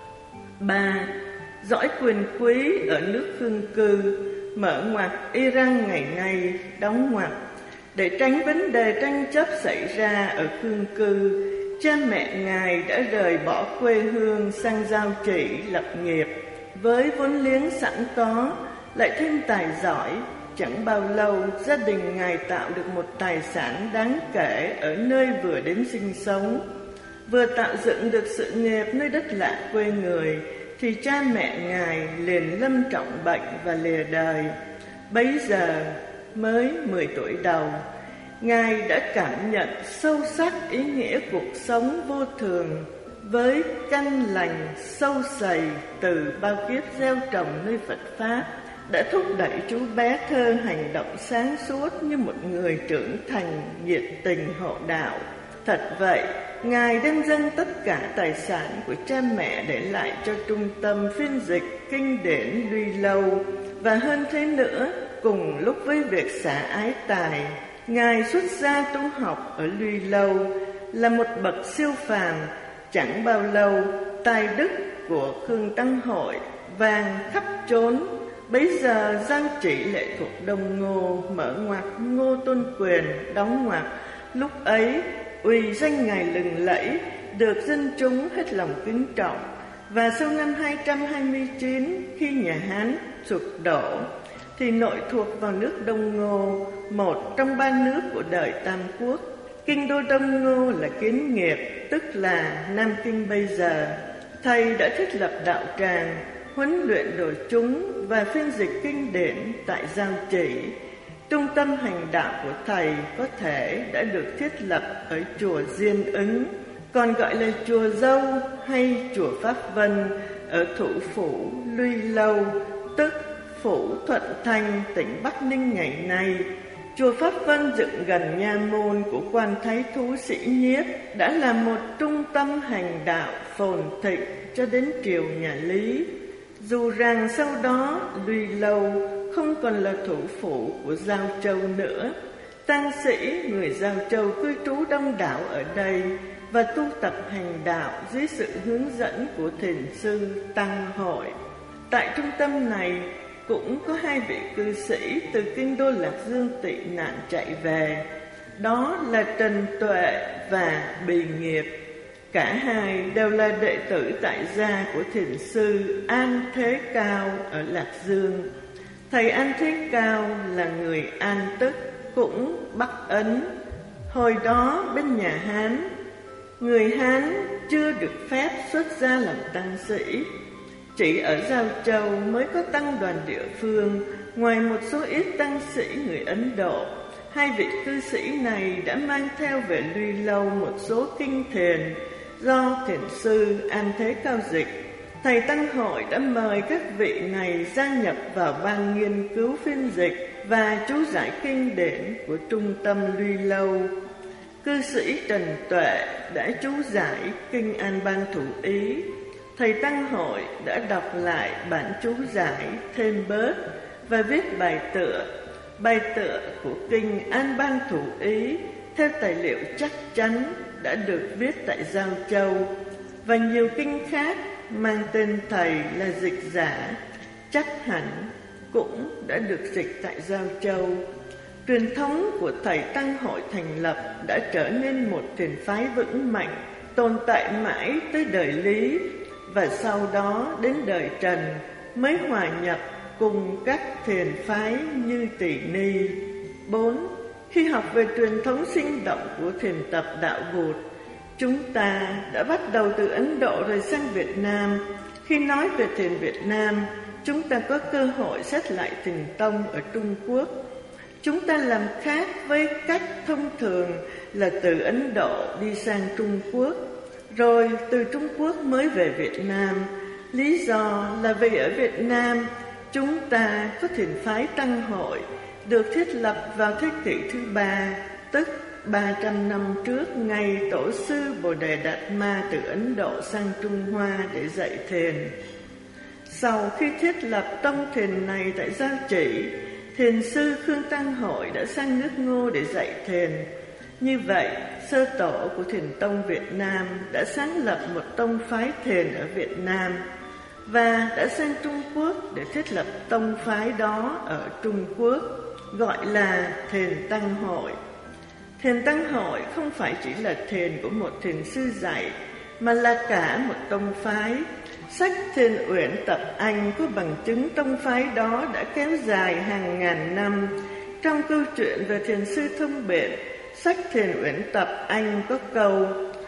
3. Dõi quyền quý ở nước Khương Cư, mở ngoặc Iran ngày nay, đóng ngoặc. Để tránh vấn đề tranh chấp xảy ra ở Khương Cư, cha mẹ Ngài đã rời bỏ quê hương sang Giao Chỉ lập nghiệp. Với vốn liếng sẵn có, lại thêm tài giỏi, chẳng bao lâu gia đình Ngài tạo được một tài sản đáng kể ở nơi vừa đến sinh sống. Vừa tạo dựng được sự nghiệp nơi đất lạ quê người, thì cha mẹ Ngài liền lâm trọng bệnh và lìa đời. Bấy giờ mới 10 tuổi đầu, Ngài đã cảm nhận sâu sắc ý nghĩa cuộc sống vô thường, với căn lành sâu dày từ bao kiếp gieo trồng nơi Phật Pháp, đã thúc đẩy chú bé thơ hành động sáng suốt như một người trưởng thành nhiệt tình hộ đạo. Thật vậy, Ngài đem dâng tất cả tài sản của cha mẹ để lại cho trung tâm phiên dịch kinh điển Luy Lâu. Và hơn thế nữa, cùng lúc với việc xả ái tài, Ngài xuất gia tu học ở Luy Lâu là một bậc siêu phàm. Chẳng bao lâu, tài đức của Khương Tăng Hội vang khắp chốn. Bấy giờ Giao Chỉ lệ thuộc Đông Ngô, mở ngoặc Ngô Tôn Quyền, đóng ngoặc. Lúc ấy, uy danh Ngài lừng lẫy, được dân chúng hết lòng kính trọng. Và sau năm 229, khi nhà Hán sụp đổ, thì nội thuộc vào nước Đông Ngô, một trong 3 nước của đời Tam Quốc. Kinh đô Đông Ngô là Kiến Nghiệp, tức là Nam Kinh bây giờ. Thầy đã thiết lập đạo tràng, huấn luyện đội chúng và phiên dịch kinh điển tại Giao Chỉ. Trung tâm hành đạo của thầy có thể đã được thiết lập ở chùa Diên Ứng, còn gọi là chùa Dâu hay chùa Pháp Vân ở thủ phủ Luy Lâu, tức phủ Thuận Thanh, tỉnh Bắc Ninh ngày nay. Chùa Pháp Vân dựng gần nha môn của Quan Thái Thú Sĩ Nhiếp đã là một trung tâm hành đạo phồn thịnh cho đến triều nhà Lý. Dù rằng sau đó Luy Lâu không còn là thủ phủ của Giao Châu nữa, tăng sĩ người Giao Châu cư trú đông đảo ở đây và tu tập hành đạo dưới sự hướng dẫn của thiền sư Tăng Hội. Tại trung tâm này cũng có 2 vị cư sĩ từ kinh đô Lạc Dương tị nạn chạy về, đó là Trần Tuệ và Bì Nghiệp. Cả hai đều là đệ tử tại gia của thiền sư An Thế Cao ở Lạc Dương. Thầy An Thế Cao là người An Tức, cũng Bắc Ấn. Hồi đó bên nhà Hán, người Hán chưa được phép xuất gia làm tăng sĩ. Chỉ ở Giao Châu mới có tăng đoàn địa phương, ngoài một số ít tăng sĩ người Ấn Độ. 2 vị cư sĩ này đã mang theo về Luy Lâu một số kinh thiền do thiền sư An Thế Cao dịch. Thầy Tăng Hội đã mời các vị này gia nhập vào ban nghiên cứu phiên dịch và chú giải kinh điển của trung tâm Luy Lâu. Cư sĩ Trần Tuệ đã chú giải kinh An Bang Thủ Ý. Thầy Tăng Hội đã đọc lại bản chú giải thêm bớt và viết bài tựa. Bài tựa của kinh An Bang Thủ Ý theo tài liệu chắc chắn đã được viết tại Giao Châu, và nhiều kinh khác mang tên thầy là dịch giả. chắc hẳn cũng đã được dịch tại Giao Châu. Truyền thống của thầy Tăng Hội thành lập đã trở nên một thiền phái vững mạnh, tồn tại mãi tới đời Lý, và sau đó đến đời Trần mới hòa nhập cùng các thiền phái như Tỳ Ni. 4. Khi học về truyền thống sinh động của thiền tập đạo Vụt, chúng ta đã bắt đầu từ Ấn Độ rồi sang Việt Nam. Khi nói về thiền Việt Nam, chúng ta có cơ hội xét lại thiền tông ở Trung Quốc. Chúng ta làm khác với cách thông thường là từ Ấn Độ đi sang Trung Quốc, rồi từ Trung Quốc mới về Việt Nam. Lý do là vì ở Việt Nam, chúng ta có thiền phái Tăng Hội được thiết lập vào thế kỷ thứ 3, tức 300 năm trước, ngày tổ sư Bồ Đề Đạt Ma từ Ấn Độ sang Trung Hoa để dạy thiền. Sau khi thiết lập tông thiền này tại Giao Chỉ, thiền sư Khương Tăng Hội đã sang nước Ngô để dạy thiền. Như vậy, sơ tổ của thiền tông Việt Nam đã sáng lập một tông phái thiền ở Việt Nam và đã sang Trung Quốc để thiết lập tông phái đó ở Trung Quốc, gọi là thiền Tăng Hội. Thiền Tăng Hội không phải chỉ là thiền của một thiền sư dạy, mà là cả một tông phái. Sách Thiền Uyển Tập Anh có bằng chứng tông phái đó đã kéo dài hàng ngàn năm. Trong câu chuyện về thiền sư Thông Biện, sách Thiền Uyển Tập Anh có câu: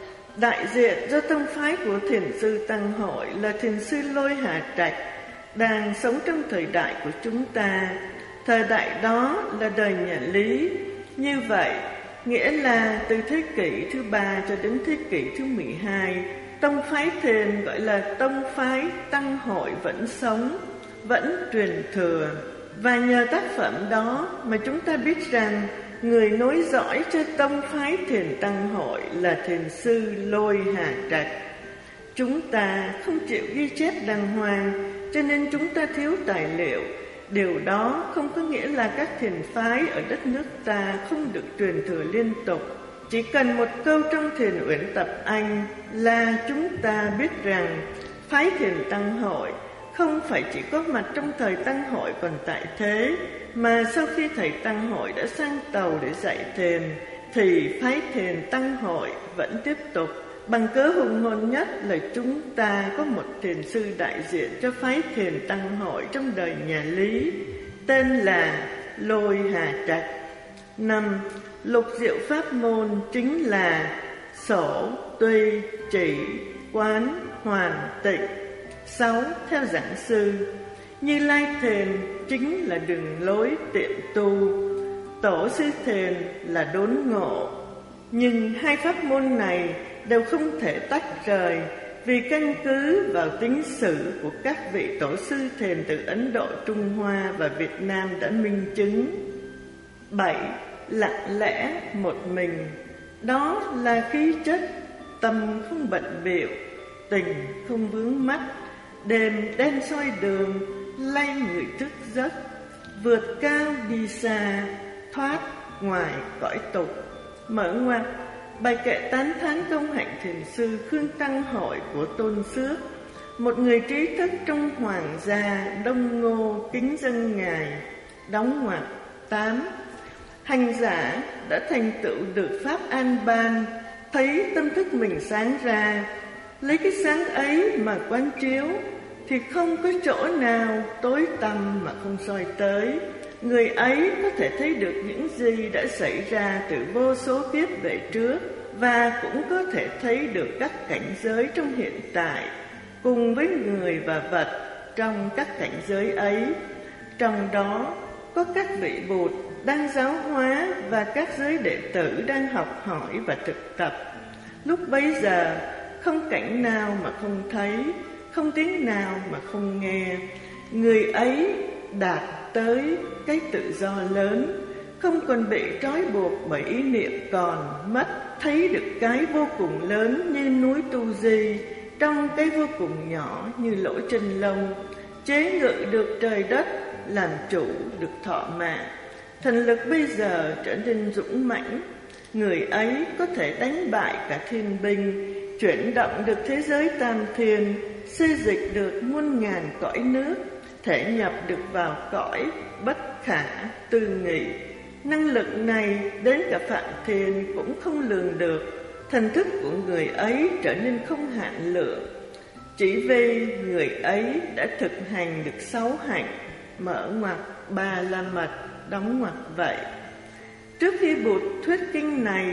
đại diện cho tông phái của thiền sư Tăng Hội là thiền sư Lôi Hà Trạch, đang sống trong thời đại của chúng ta. Thời đại đó là đời nhà Lý. Như vậy, nghĩa là từ thế kỷ thứ 3 cho đến thế kỷ thứ 12, tông phái thiền gọi là tông phái Tăng Hội vẫn sống, vẫn truyền thừa. Và nhờ tác phẩm đó mà chúng ta biết rằng người nối dõi cho tông phái thiền Tăng Hội là thiền sư Lôi Hà Trạch. Chúng ta không chịu ghi chép đàng hoàng, cho nên chúng ta thiếu tài liệu. Điều đó không có nghĩa là các thiền phái ở đất nước ta không được truyền thừa liên tục. Chỉ cần một câu trong Thiền Uyển Tập Anh là chúng ta biết rằng phái thiền Tăng Hội không phải chỉ có mặt trong thời Tăng Hội còn tại thế, mà sau khi thầy Tăng Hội đã sang tàu để dạy thiền, thì phái thiền Tăng Hội vẫn tiếp tục. Bằng cớ hùng hồn nhất là chúng ta có một thiền sư đại diện cho phái thiền Tăng Hội trong đời nhà Lý, tên là Lôi Hà Trạch. 5. Lục diệu pháp môn chính là sổ, tuy, chỉ, quán, hoàn, tịnh. 6. Theo giảng sư, Như Lai thiền chính là đường lối tiệm tu, tổ sư thiền là đốn ngộ. Nhưng hai pháp môn này đều không thể tách rời, vì căn cứ vào tính sử của các vị tổ sư thiền từ Ấn Độ, Trung Hoa và Việt Nam đã minh chứng. 7. Lặng lẽ một mình, đó là khí chất, tâm không bận bịu, tình không vướng mắc. Đêm đen soi đường, lay người thức giấc, vượt cao đi xa, thoát ngoài cõi tục. Mở ngoặc, bài kệ tán thán công hạnh thiền sư Khương Tăng Hội của Tôn Xước, một người trí thức trong hoàng gia Đông Ngô kính dâng ngài. Đóng ngoặc. 8. Hành giả đã thành tựu được pháp an ban, thấy tâm thức mình sáng ra, lấy cái sáng ấy mà quán chiếu, thì không có chỗ nào tối tăm mà không soi tới. Người ấy có thể thấy được những gì đã xảy ra từ vô số kiếp về trước, và cũng có thể thấy được các cảnh giới trong hiện tại, cùng với người và vật trong các cảnh giới ấy. Trong đó có các vị Bụt đang giáo hóa và các giới đệ tử đang học hỏi và thực tập. Lúc bấy giờ, không cảnh nào mà không thấy, không tiếng nào mà không nghe. Người ấy đạt tới cái tự do lớn, không còn bị trói buộc bởi ý niệm còn mất, thấy được cái vô cùng lớn như núi Tu Di, trong cái vô cùng nhỏ như lỗ chân lông, chế ngự được trời đất, làm chủ được thọ mạng. Thần lực bây giờ trở nên dũng mãnh. Người ấy có thể đánh bại cả thiên binh, chuyển động được thế giới tam thiên, xê dịch được muôn ngàn cõi nước, thể nhập được vào cõi bất khả tư nghị. Năng lực này đến cả Phạm Thiên cũng không lường được. Thần thức của người ấy trở nên không hạn lượng, chỉ vì người ấy đã thực hành được 6 hạnh, mở ngoặc Ba La Mật, đóng ngoặc vậy. Trước khi Bụt thuyết kinh này,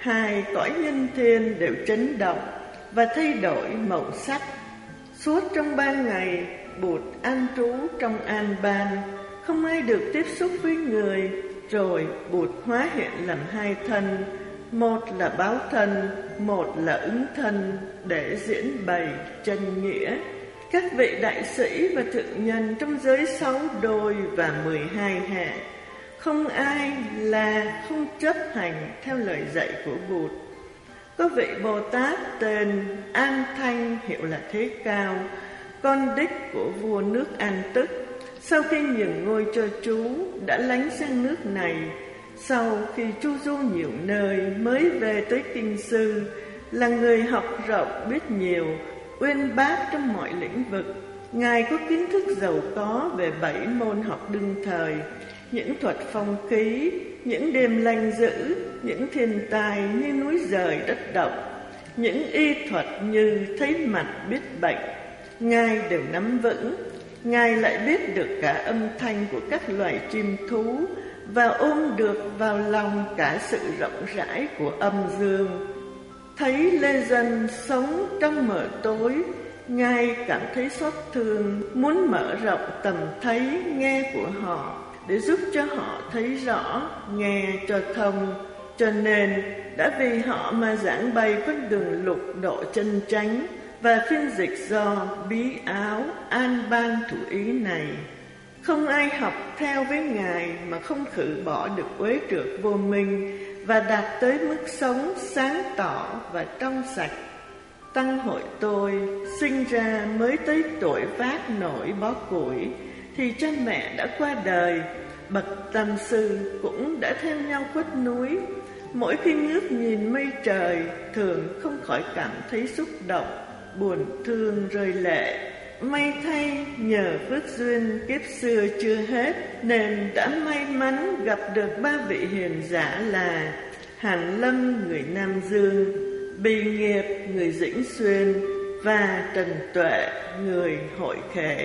2 cõi nhân thiên đều chấn động và thay đổi màu sắc. Suốt trong 3 ngày, Bụt an trú trong An Ban, không ai được tiếp xúc với người. Rồi Bụt hóa hiện làm 2 thân, một là báo thân, một là ứng thân, để diễn bày chân nghĩa. Các vị đại sĩ và thượng nhân trong giới 6 đôi và 12 hệ, không ai là không chấp hành theo lời dạy của Bụt. Có vị Bồ Tát tên An Thanh, hiệu là Thế Cao, con đích của vua nước An Tức. Sau khi nhường ngôi cho chú, đã lánh sang nước này. Sau khi chu du nhiều nơi mới về tới kinh sư, là người học rộng biết nhiều, uyên bác trong mọi lĩnh vực. Ngài có kiến thức giàu có về 7 môn học đương thời, những thuật phong khí, những đêm lành dữ, những thiên tai như núi rời đất động, những y thuật như thấy mặt biết bệnh, Ngài đều nắm vững. Ngài lại biết được cả âm thanh của các loài chim thú và ôm được vào lòng cả sự rộng rãi của âm dương. Thấy lê dân sống trong mờ tối, Ngài cảm thấy xót thương, muốn mở rộng tầm thấy nghe của họ để giúp cho họ thấy rõ, nghe cho thông. Cho nên đã vì họ mà giảng bày con đường lục độ chân chánh và phiên dịch do Bí Áo An Ban thủ ý này. Không ai học theo với Ngài mà không khử bỏ được uế trượt vô minh và đạt tới mức sống sáng tỏ và trong sạch. Tăng hội tôi sinh ra mới tới tuổi vác nổi bó củi thì cha mẹ đã qua đời. Bậc tam sư cũng đã theo nhau khuất núi. Mỗi khi ngước nhìn mây trời, thường không khỏi cảm thấy xúc động, buồn thương rơi lệ. May thay nhờ phước duyên kiếp xưa chưa hết, nên đã may mắn gặp được 3 vị hiền giả là Hàn Lâm người Nam Dương, Bì Nghiệp người Dĩnh Xuyên và Trần Tuệ người Hội Khế.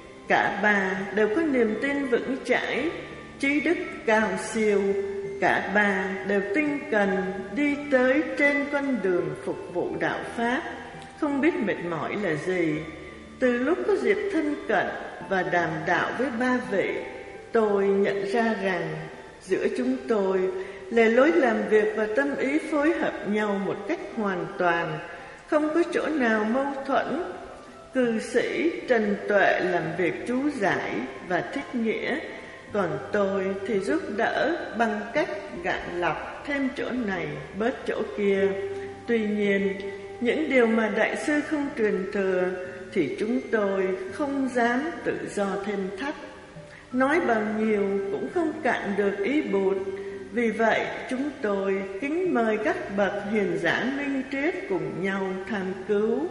Cả 3 đều có niềm tin vững chãi, trí đức cao siêu. Cả 3 đều tinh cần đi tới trên con đường phục vụ đạo Pháp, không biết mệt mỏi là gì. Từ lúc có dịp thân cận và đàm đạo với 3 vị, tôi nhận ra rằng giữa chúng tôi, lề lối làm việc và tâm ý phối hợp nhau một cách hoàn toàn, không có chỗ nào mâu thuẫn. Cư sĩ Trần Tuệ làm việc chú giải và thích nghĩa, còn tôi thì giúp đỡ bằng cách gạn lọc thêm chỗ này bớt chỗ kia. Tuy nhiên, những điều mà đại sư không truyền thừa thì chúng tôi không dám tự do thêm thắt. Nói bao nhiêu cũng không cạn được ý Bụt. Vì vậy chúng tôi kính mời các bậc hiền giả minh triết cùng nhau tham cứu.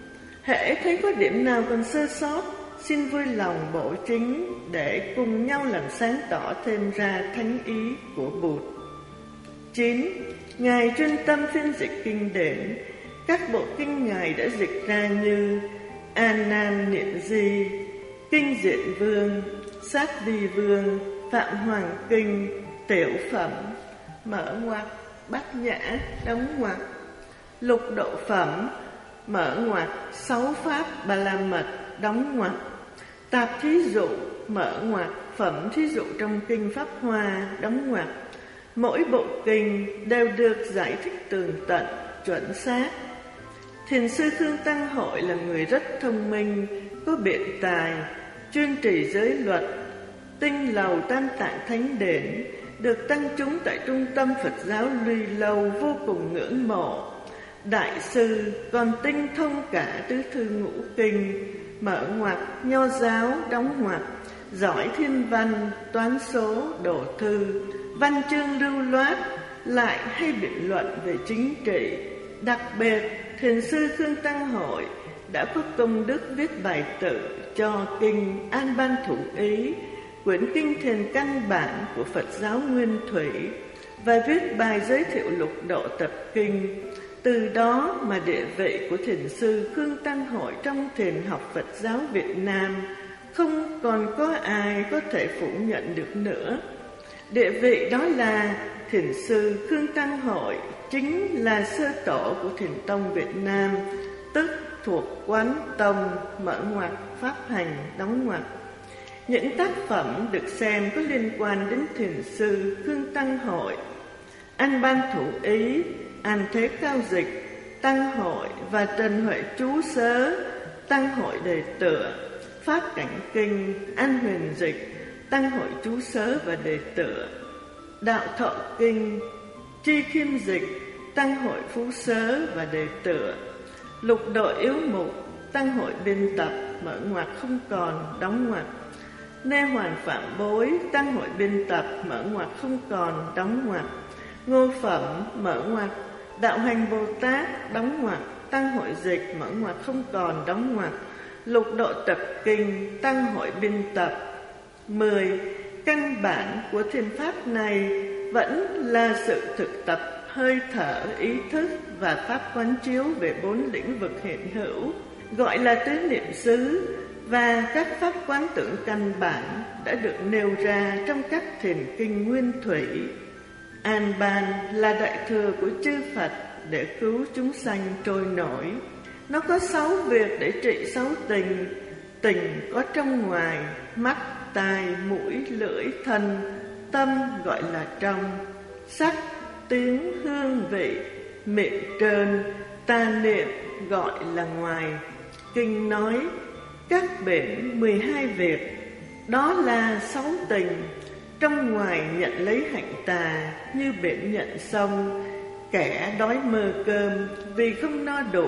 Hễ thấy có điểm nào còn sơ sót, xin vui lòng bổ chính để cùng nhau làm sáng tỏ thêm ra thánh ý của Bụt. 9. Ngài chuyên tâm phiên dịch kinh điển. Các bộ kinh Ngài đã dịch ra như A Nan Niệm Di, Kinh Diện Vương, Sát Vi Vương, Phạm Hoàng Kinh, Tiểu Phẩm, mở ngoặc Bát Nhã, đóng ngoặc Lục Độ Phẩm, mở ngoặc 6 Pháp Ba La Mật, đóng ngoặc Tạp thí dụ, mở ngoặc Phẩm thí dụ trong Kinh Pháp Hoa, đóng ngoặc. Mỗi bộ kinh đều được giải thích tường tận, chuẩn xác. Thiền sư Khương Tăng Hội là người rất thông minh, có biện tài, chuyên trì giới luật. Tinh lầu Tam Tạng Thánh Điển được tăng chúng tại trung tâm Phật giáo Luy Lâu vô cùng ngưỡng mộ. Đại sư còn tinh thông cả tứ thư ngũ kinh, mở ngoặc Nho giáo, đóng ngoặc giỏi thiên văn, toán số, đồ thư, văn chương lưu loát, lại hay biện luận về chính trị. Đặc biệt, thiền sư Khương Tăng Hội đã có công đức viết bài tự cho kinh An Ban Thủ Ý, quyển kinh thiền căn bản của Phật giáo Nguyên Thủy, và viết bài giới thiệu lục độ tập kinh. Từ đó mà địa vị của thiền sư Khương Tăng Hội trong thiền học Phật giáo Việt Nam không còn có ai có thể phủ nhận được nữa. Địa vị đó là thiền sư Khương Tăng Hội chính là sơ tổ của thiền tông Việt Nam, tức thuộc Quán Tông, mở ngoặc, pháp hành, đóng ngoặc. Những tác phẩm được xem có liên quan đến thiền sư Khương Tăng Hội: An Ban Thủ Ý, An Thế Cao Dịch, Tăng Hội và Trần Huệ Chú Sớ, Tăng Hội Đề Tựa, Pháp Cảnh Kinh, An Huyền Dịch, Tăng Hội Chú Sớ và Đề Tựa, Đạo Thọ Kinh, Chi Khiêm Dịch, Tăng Hội Phú Sớ và Đề Tựa, Lục Độ Yếu Mục, Tăng Hội Biên Tập, mở ngoặc không còn, đóng ngoặc, Nê Hoàn Phạm Bối, Tăng Hội Biên Tập, mở ngoặc không còn, đóng ngoặc, Ngô Phẩm, mở ngoặc, Đạo Hành Bồ Tát, đóng ngoặc, Tăng Hội Dịch, mở ngoặc không còn, đóng ngoặc, Lục Độ Tập Kinh, Tăng Hội Biên Tập. 10. Căn bản của thiền pháp này vẫn là sự thực tập hơi thở, ý thức và pháp quán chiếu về 4 lĩnh vực hiện hữu, gọi là tứ niệm xứ, và các pháp quán tưởng căn bản đã được nêu ra trong các thiền kinh Nguyên Thủy. An Ban là đại thừa của chư Phật để cứu chúng sanh trôi nổi. Nó có 6 việc để trị 6 tình. Tình có trong ngoài: mắt, tai, mũi, lưỡi, thân. Tâm gọi là trong: sắc, tiếng, hương, vị, miệng, trơn. Tà niệm gọi là ngoài. Kinh nói các bển 12 việc, đó là 6 tình. Trong ngoài nhận lấy hạnh tà như bển nhận sông, kẻ đói mơ cơm vì không no đủ.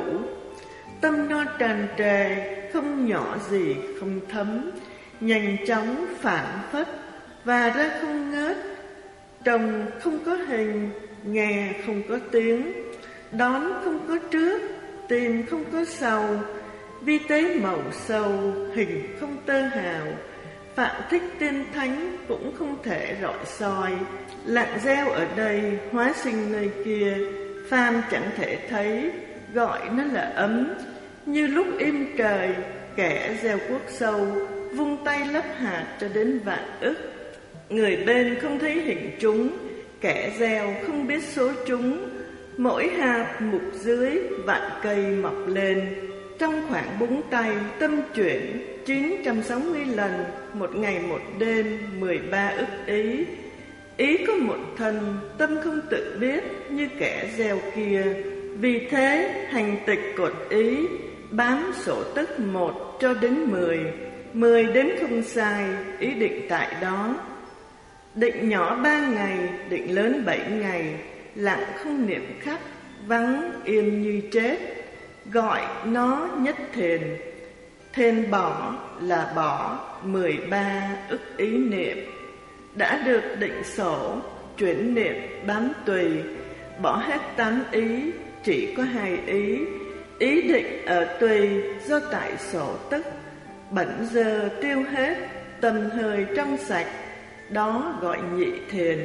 Tâm no tràn trề, không nhỏ gì không thấm, nhanh chóng phảng phất và ra không ngớt. Trông không có hình, nghe không có tiếng, đón không có trước, tìm không có sau, vi tế màu sâu, hình không tơ hào. Phạm thích tiên thánh cũng không thể rọi soi. Lặng gieo ở đây, hóa sinh nơi kia, phàm chẳng thể thấy, gọi nó là ấm. Như lúc im trời, kẻ gieo cuốc sâu, vung tay lấp hạt cho đến vạn ức. Người bên không thấy hình chúng, kẻ gieo không biết số chúng. Mỗi hạt mục dưới, vạn cây mọc lên. Trong khoảng búng tay, tâm chuyển 960 lần, một ngày một đêm, 13 ức ý. Ý có một thân, tâm không tự biết như kẻ gieo kia. Vì thế, hành tịch cột ý, bám sổ tức 1 cho đến 10. 10 đếm không sai, ý định tại đó. Định nhỏ 3 ngày, định lớn 7 ngày, lặng không niệm khắc, vắng yên như chết, gọi nó nhất thiền. Thiền bỏ là bỏ 13 ức ý niệm. Đã được định sổ, chuyển niệm bám tùy, bỏ hết 8 ý, chỉ có 2 ý. Ý định ở tùy do tại sổ tức, bẩn dơ tiêu hết, tâm hơi trong sạch, đó gọi nhị thiền.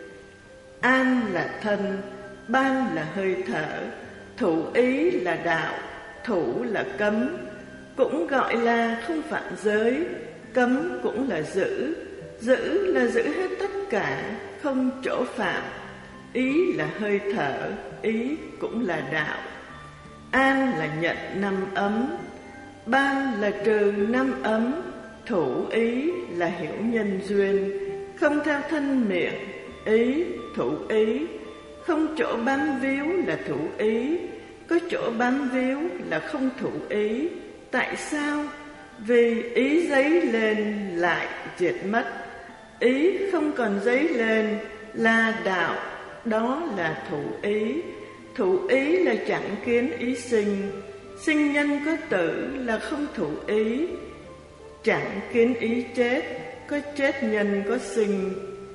An là thân, ban là hơi thở, thủ ý là đạo, thủ là cấm, cũng gọi là không phạm giới, cấm cũng là giữ, giữ là giữ hết tất cả, không chỗ phạm. Ý là hơi thở, ý cũng là đạo. An là nhận 5 ấm, ban là trừ 5 ấm, thủ ý là hiểu nhân duyên, không theo thân miệng, ý, thủ ý, không chỗ bám víu là thủ ý, có chỗ bám víu là không thủ ý. Tại sao? Vì ý dấy lên lại diệt mất, ý không còn dấy lên là đạo, đó là thủ ý. Thủ ý là chẳng kiến ý sinh, sinh nhân có tử là không thủ ý. Chẳng kiến ý chết, có chết nhân có sinh,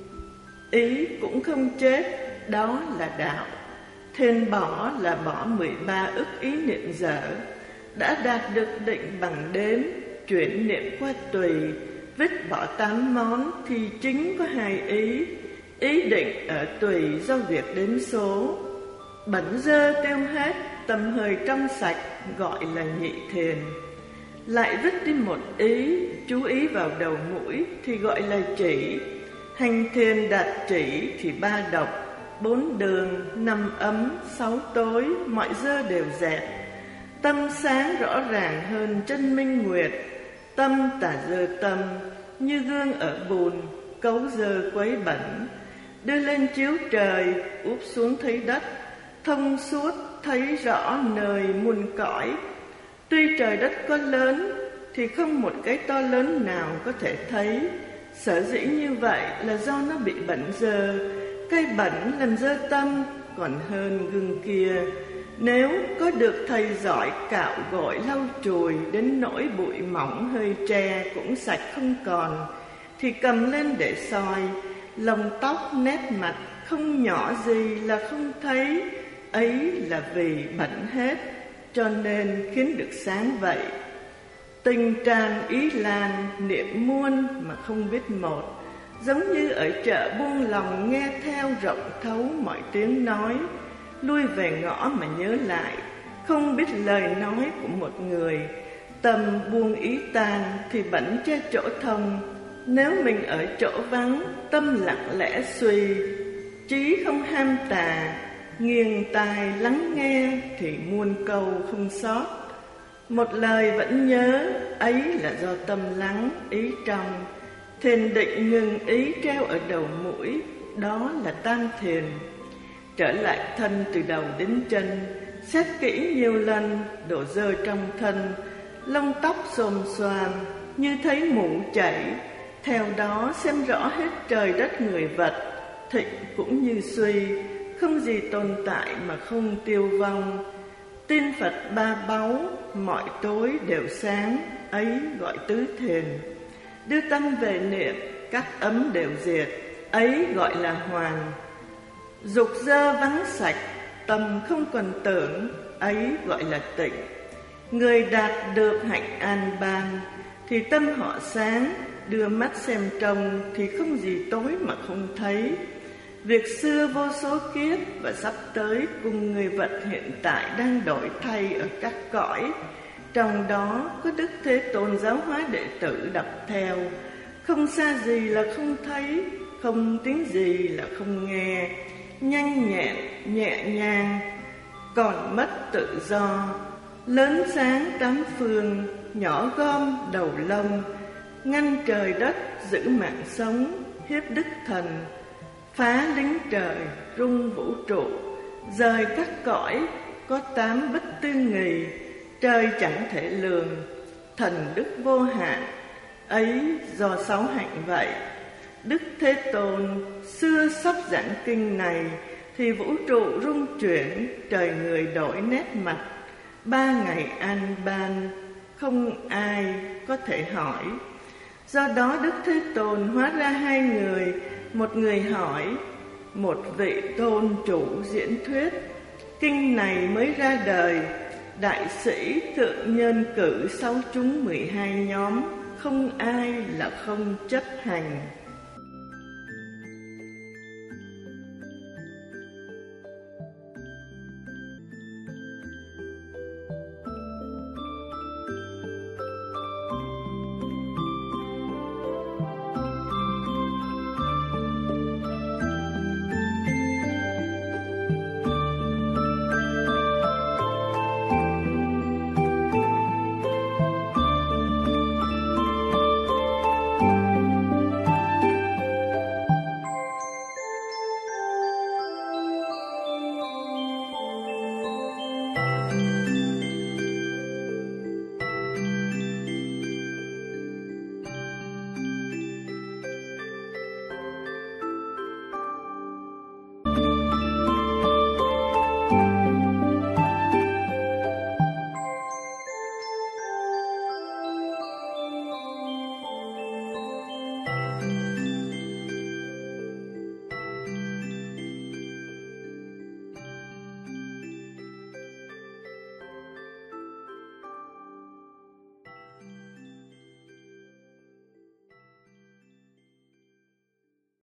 ý cũng không chết, đó là đạo. Thiền bỏ là bỏ 13 ức ý niệm dở. đã đạt được định bằng đếm, chuyển niệm qua tùy, vứt bỏ 8 món thì chính có 2 ý. Ý định ở tùy do việc đếm số. Bẩn dơ tiêu hết, tâm hơi trong sạch gọi là nhị thiền. Lại vứt đi một ý, chú ý vào đầu mũi thì gọi là chỉ. Hành thiền đạt chỉ thì 3 độc, 4 đường, 5 ấm, 6 tối, mọi dơ đều dẹp. Tâm sáng rõ ràng hơn chân minh nguyệt. Tâm tả dơ tâm, như gương ở bùn, cấu dơ quấy bẩn. Đưa lên chiếu trời, úp xuống thấy đất, thông suốt thấy rõ nơi muôn cõi. Tuy trời đất có lớn thì không một cái to lớn nào có thể thấy. Sở dĩ như vậy là do nó bị bẩn dơ. Cái bẩn làm dơ tâm còn hơn gương kia. Nếu có được thầy giỏi cạo gội lau chùi đến nỗi bụi mỏng hơi tre cũng sạch không còn, thì cầm lên để soi, lông tóc nét mặt không nhỏ gì là không thấy. Ấy là vì bẩn hết, cho nên khiến được sáng vậy. Tình tràn ý lan, niệm muôn mà không biết một. Giống như ở chợ buông lòng nghe theo rộng thấu mọi tiếng nói. Lui về ngõ mà nhớ lại, không biết lời nói của một người. Tâm buông ý tan thì bẩn che chỗ thông. Nếu mình ở chỗ vắng, tâm lặng lẽ suy, trí không ham tà, nghiêng tai lắng nghe thì muôn câu không sót. Một lời vẫn nhớ, ấy là do tâm lắng ý trong. Thiền định ngừng ý treo ở đầu mũi, đó là tam thiền. Trở lại thân từ đầu đến chân, xét kỹ nhiều lần, đổ dơ trong thân, lông tóc xồm xoàm như thấy mủ chảy. Theo đó xem rõ hết trời đất người vật, thịnh cũng như suy, không gì tồn tại mà không tiêu vong. Tin Phật 3 báu, mọi tối đều sáng, ấy gọi tứ thiền. Đưa tâm về niệm, các ấm đều diệt, ấy gọi là hoàn. Dục dơ vắng sạch, tâm không còn tưởng, ấy gọi là tịnh. Người đạt được hạnh an ban thì tâm họ sáng, đưa mắt xem trông thì không gì tối mà không thấy. Việc xưa vô số kiếp và sắp tới cùng người vật hiện tại đang đổi thay ở các cõi. Trong đó có Đức Thế Tôn giáo hóa đệ tử đọc theo. Không xa gì là không thấy, không tiếng gì là không nghe. Nhanh nhẹn, nhẹ nhàng, còn mất tự do. Lớn sáng 8 phương, nhỏ gom đầu lông. Ngăn trời đất, giữ mạng sống, hiếp đức thần. Phá lính trời, rung vũ trụ. Rời các cõi, có 8 bất tư nghì. Trời chẳng thể lường, thần đức vô hạn. Ấy do 6 hạnh vậy. Đức Thế Tôn xưa sắp giảng kinh này thì vũ trụ rung chuyển, trời người đổi nét mặt. 3 ngày an ban, không ai có thể hỏi. Do đó Đức Thế Tôn hóa ra 2 người, một người hỏi, một vị tôn chủ diễn thuyết. Kinh này mới ra đời, đại sĩ thượng nhân cử 6 chúng 12 nhóm, không ai là không chấp hành.